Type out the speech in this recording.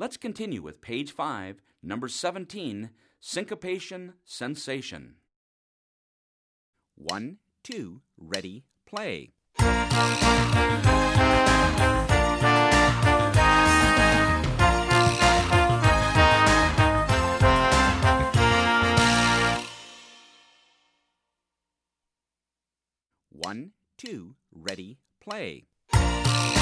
Let's continue with page 5, number 17, syncopation sensation. 1, 2, ready, play. One, two, ready, play.